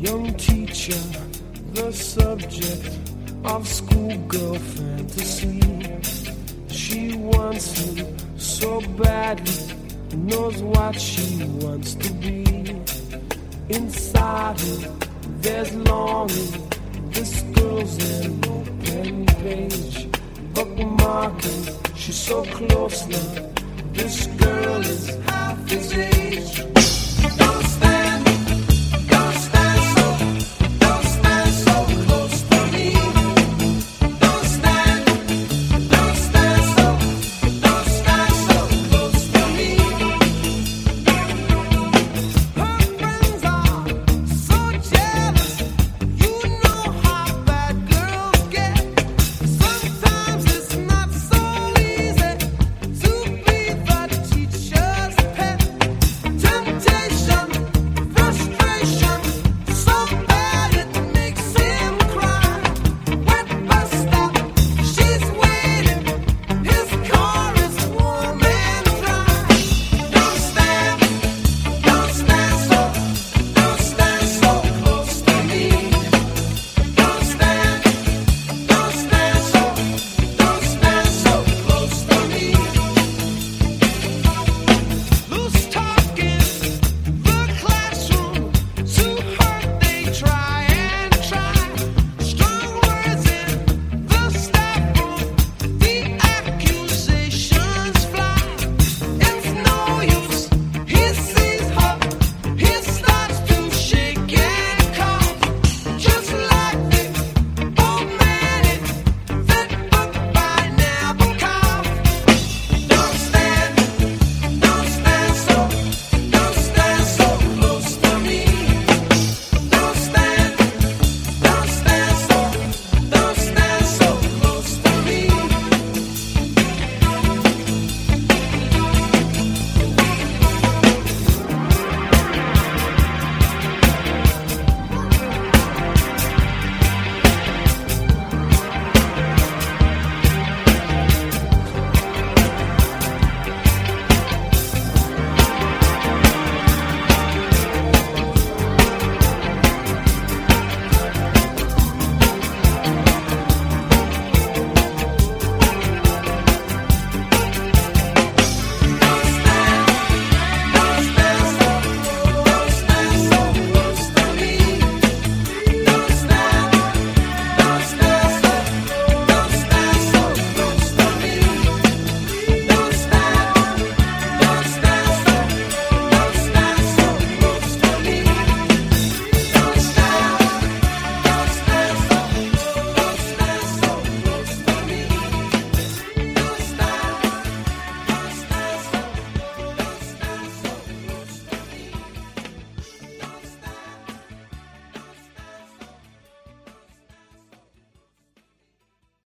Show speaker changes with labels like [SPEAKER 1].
[SPEAKER 1] young teacher, the subject of schoolgirl fantasy. She wants him so badly, knows what she wants to be. Inside her, there's longing. This girl's an open page, bookmarking. She's so close now. This girl is half his age. Don't stand.